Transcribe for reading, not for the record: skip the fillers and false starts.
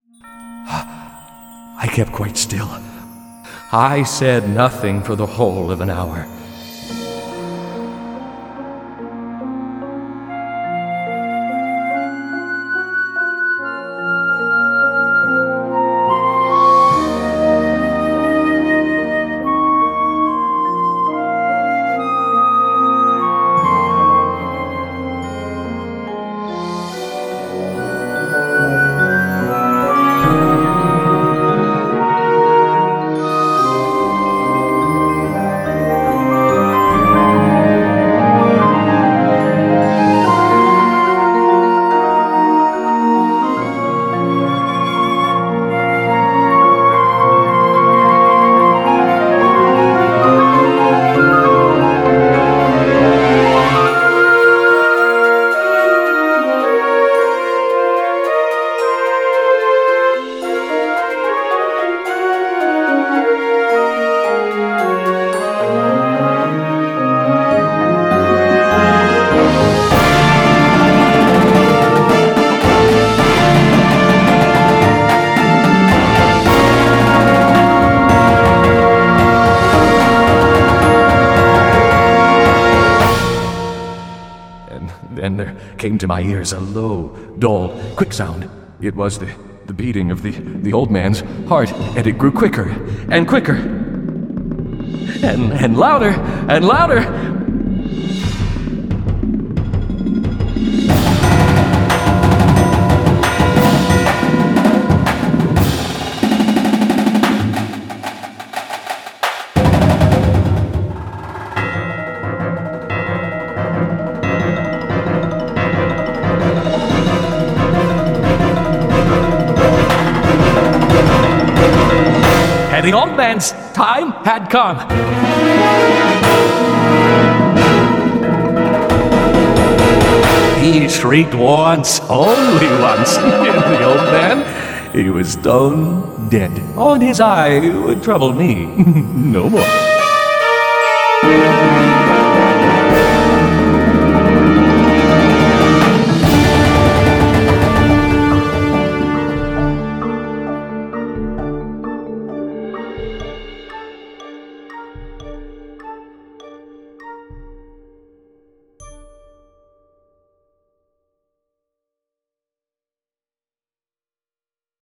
I kept quite still. I said nothing for the whole of an hour. Then there came to my ears a low, dull, quick sound. It was the beating of the old man's heart, and it grew quicker and quicker, and louder and louder. And the old man's time had come. He shrieked once, only once, and the old man, he was stone dead. Oh, and his eye would trouble me no more.